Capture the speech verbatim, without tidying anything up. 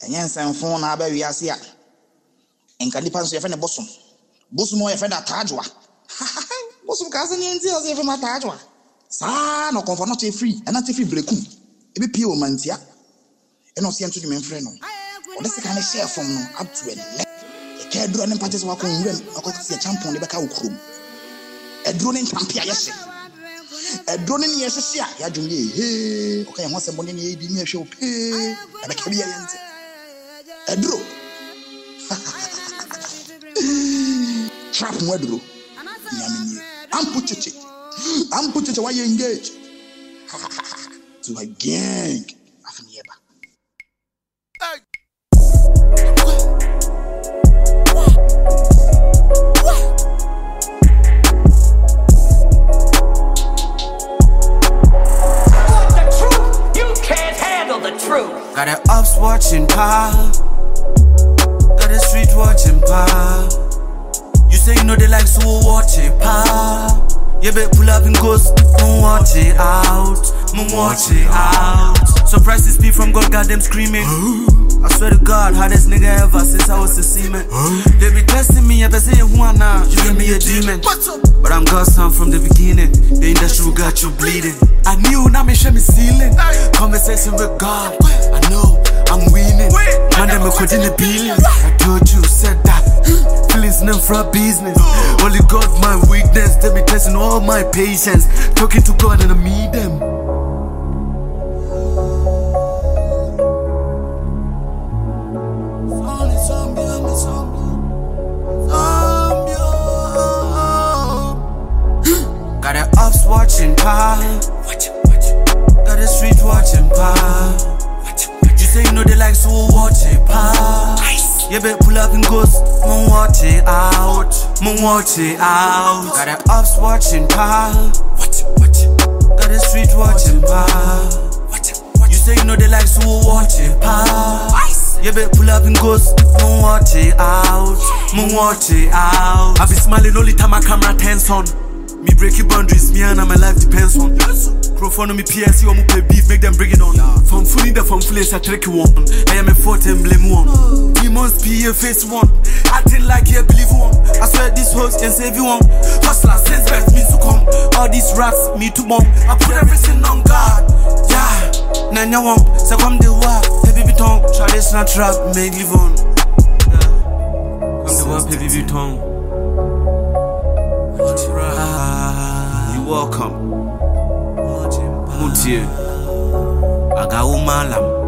Enyen phone na ba wiase a. Enka nipa nso ye fe ne bosom. Bosom o ye fe da tajwa. Bosom ka se ne nti o ye fe ma tajwa. Sa no comfort not free, and not free breaku. E be pie o mantia. E no se ento me mfre no. O de se kan share from no up to a ke dro ne paches wa ko nwrem akoti se champion de beka okrom. E dro ne ntampia ye hye. E dro ne ye hye a ya dwumye he o kan ho se bone ne ye di ne hwe o pe. E be ka bia ye nti. E dro. Trap mo dro. Nyamenye. Ampucheche. Ampucheche why you engage. To a gang. Afnieba. Got the ops watching pa, got the street watching pa. You say you know they like so watch it pa. You better pull up and ghost, mo watch it out, mo watch it out. Surprise speed from God, got them screaming. I swear to God, hardest nigga ever since I was a seaman. They be testing me, I be saying who am I? You give me a demon, but I'm God's son from the beginning. The industry got you bleeding. I knew now me show me ceiling. Conversation with God, I know I'm winning. Man, them a quoting the billions. I told you, said that. Feelings name for a business. Only God my weakness. They be testing all my patience. Talking to God and I meet them. Got the ops watching pa. Got the street watching pa. You say you know they like so watch it pa. You better pull up and ghost, mo watch it out, mo watch it out. Got the ops watching pa. Got the street watching pa. You say you know they like so watch it pa. You better pull up and ghost, mo watch it out, mo watch it out. I be smiling only time my camera turns on. Me breaking boundaries, me and my life depends on. Crophone me P S C or me play beef, make them bring it on. From fully the from fully, I trick you one. I am a fourth and blame one. Demons P A face one. Acting like you believe one. I swear this host can save you one. Hustler sense best means to come. All these raps, me to bomb. I put everything on God. Yeah, Nanya one. So come the walk, heavy beton. Traditional trap, make live on. Yeah, come the walk, heavy beton. Welcome. Mutie. Aga umalam.